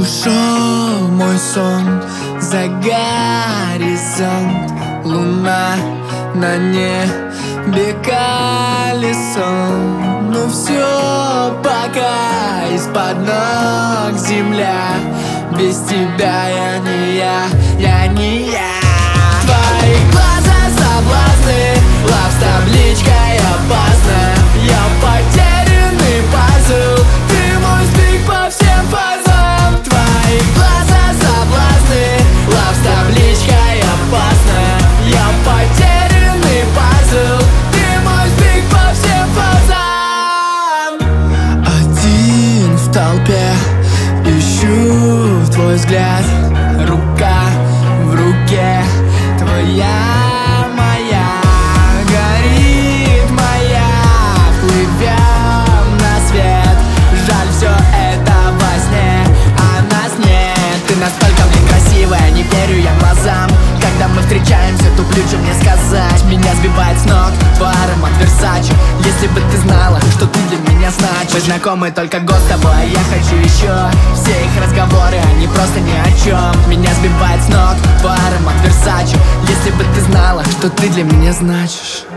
ушел мой сон за горизонт. Луна на небе колесом. Ну все, пока из-под ног земля. Без тебя я не я, я не я. Твои глаза соблазны, лав с табличкой опасно. Я потерянный пазл, ты мой сдвиг по всем фазам. Твои глаза соблазны, лав с табличкой опасно. Я потерянный пазл, ты мой сдвиг по всем фазам. Один в толпе, ищу твой взгляд. Рука в руке твоя, моя. Горит моя, плывем на свет. Жаль, все это во сне, а нас нет. Ты настолько, блин, красивая, не верю я глазам. Когда мы встречаемся, туплю, что мне сказать. Меня сбивает с ног твой аромат Versace. Если бы ты знала, что ты для меня значишь. Мы знакомы только год с тобой, а я хочу еще. Все их разговоры, они просто ни о чем. Меня сбивает с ног твой аромат Versace. Если бы ты знала, что ты для меня значишь.